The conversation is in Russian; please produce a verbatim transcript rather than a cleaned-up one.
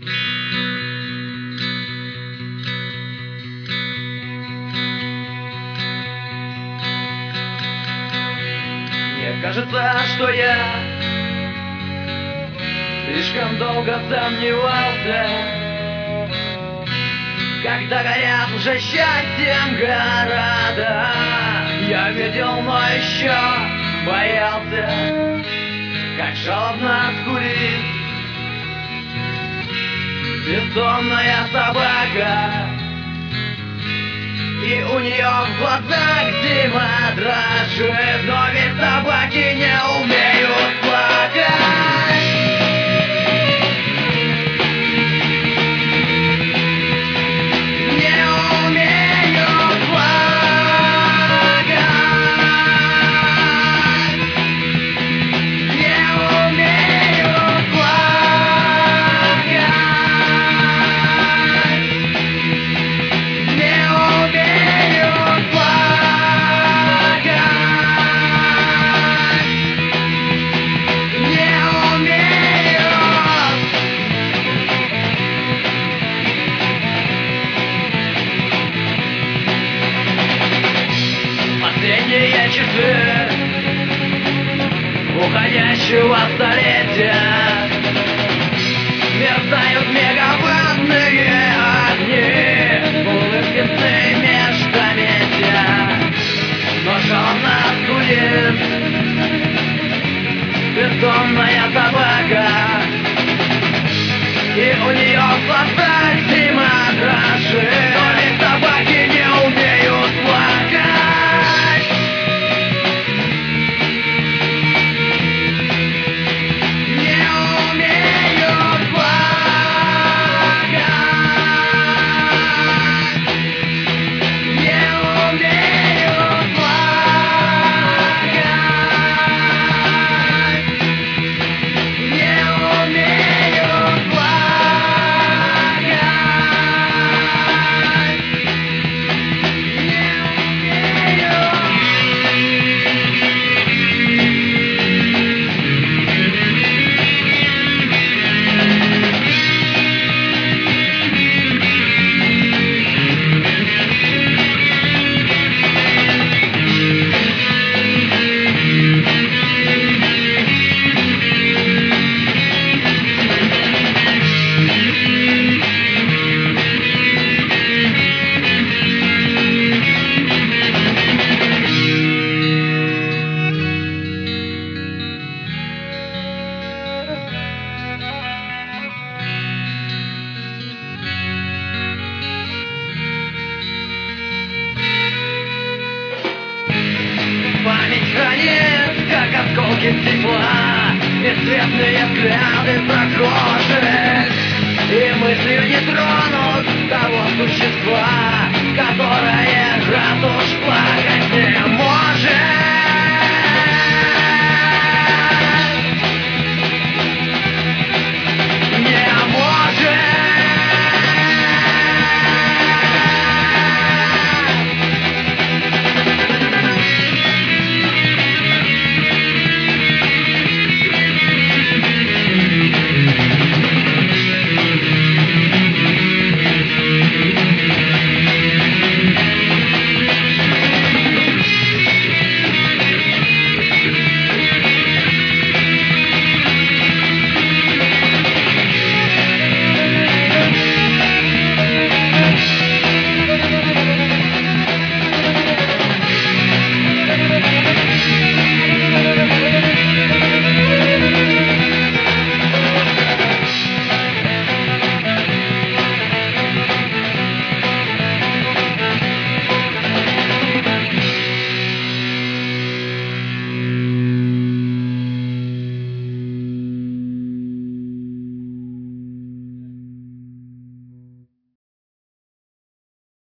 Мне кажется, что я слишком долго сомневался, когда горят уже счастьем города. Я видел, но еще боялся, как жалобно скулит бездомная собака, и у нее в глазах зима дрожит. Но ведь собаки не умеют плакать. Не умеют плакать. Не умеют плакать. Не умеют плакать. Не умеют. Последние часы уходящего столетия мерцают мегаваттные огни, улыбки сны междометия. Но жалобно скулит бездомная собака, и у нее в глазах зима дрожит. Но ведь собаки не умеют плакать. Не умеют плакать. Не умеют плакать. Не умеют плакать. Память хранит, как осколки стекла, бесцветные взгляды прохожих, и мыслью не тронут того существа, которое раз уж